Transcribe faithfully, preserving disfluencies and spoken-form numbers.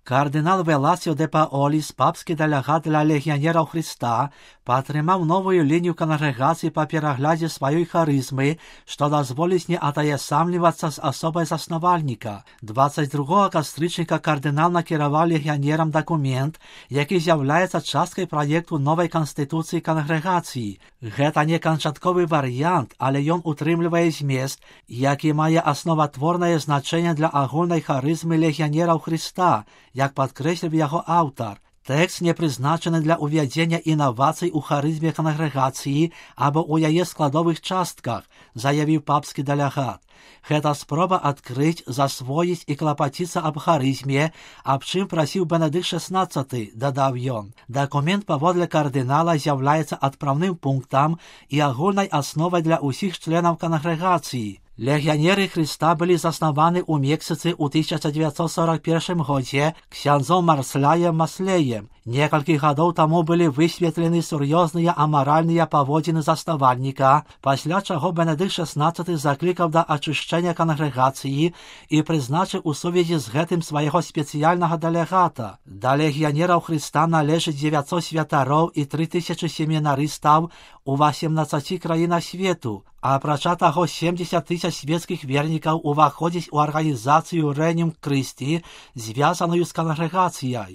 Кардинал Веласіо де Паоліс, папський делегат для легіонерів Христа, підтримав нову лінію конгрегації по перегляді своєї харизми, що дозволить не отоєсамлюватися з особою засновальника. двадцять другого кастричника кардинал накерував легіонерам документ, який з'являється часткою проєкту нової конституції конгрегації. Гэта не канчатковий варіант, але ён утрымлівае змест, які мае основотворне значення для агульної харизми легіонерів Христа, як підкреслив його автор. Тэкст не прызначаны для ўвядзення інавацый у харызме кангрэгацыі або ў яе складовых частках, заявіў папскі дэлегат. Гэта спроба адкрыць, засвоіць і клапаціцца аб харызме, аб чым прасіў Бенедыкт шэснаццаты, дадаў ён. Дакумент паводле кардынала з'яўляецца адпраўным пунктам і агульнай асновай для ўсіх членаў кангрэгацыі. Легіонеры Христа былі заснаваны ў Мексіцы ў тысяча дзевяцьсот сорок першым годзе ксяндзом Марсляем Маслеем. Некалькі гадоў таму былі высветлены сур'ёзныя амаральныя паводзіны заснавальніка, пасля чаго Бенедыкт шэснаццаты заклікаў да ачышчэння кангрэгацыі і прызначыў у сувязі з гэтым свайго спецыяльнага дэлегата. Да легіонераў Христа належыць дзевяцьсот святароў і тры тысячы семінарыстаў у васемнаццаці краінах свету, а апрача таго семдзесят тысяч свецкіх вернікаў уваходзіць у арганізацыю Рэнім Крысці, звязаную з кангрэгацыяй.